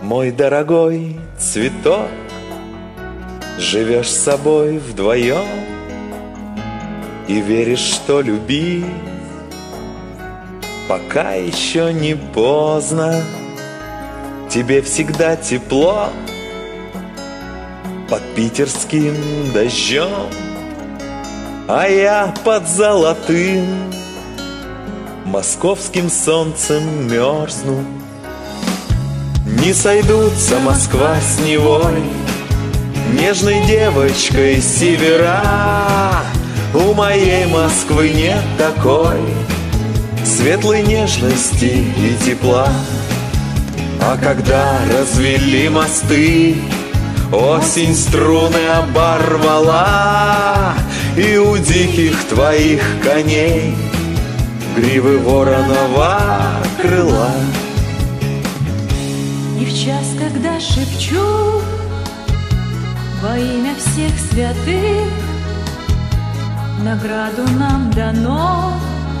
Мой дорогой цветок, живешь с собой вдвоем и веришь, что любить пока еще не поздно. Тебе всегда тепло под питерским дождем, а я под золотым московским солнцем мерзну. Не сойдутся Москва с Невой, нежной девочкой севера. У моей Москвы нет такой светлой нежности и тепла. А когда развели мосты, осень струны оборвала, и у диких твоих коней гривы вороного крыла. И в час, когда шепчу во имя всех святых, награду нам дано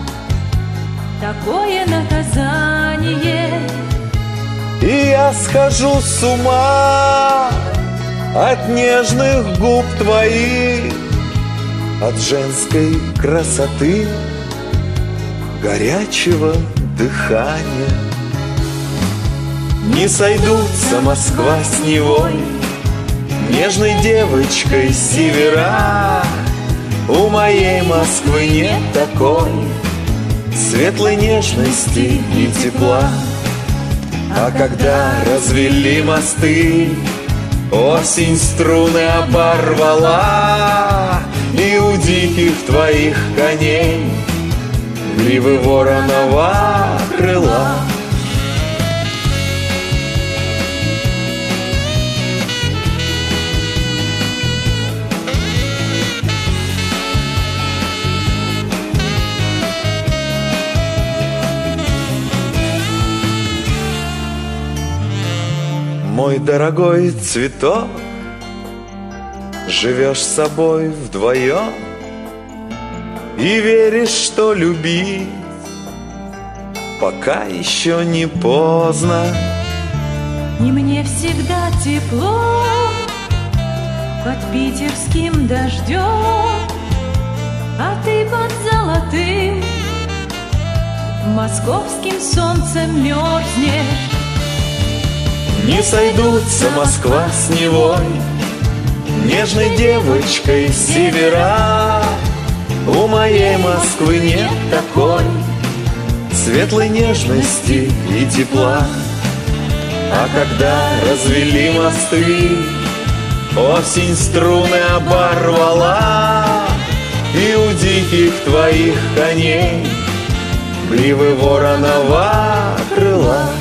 такое наказание. И я схожу с ума от нежных губ твоих, от женской красоты, горячего дыхания. Не сойдутся Москва с Невой, нежной девочкой севера. У моей Москвы нет такой светлой нежности и тепла. А когда развели мосты, осень струны оборвала, и у диких твоих коней гривы вороного крыла. Мой дорогой цветок, живешь с собой вдвоем и веришь, что любить пока еще не поздно. И мне всегда тепло под питерским дождем, а ты под золотым московским солнцем мерзнешь. Не сойдутся Москва с Невой, нежной девочкой севера. У моей Москвы нет такой светлой нежности и тепла. А когда развели мосты, осень струны оборвала, и у диких твоих коней гривы вороного крыла.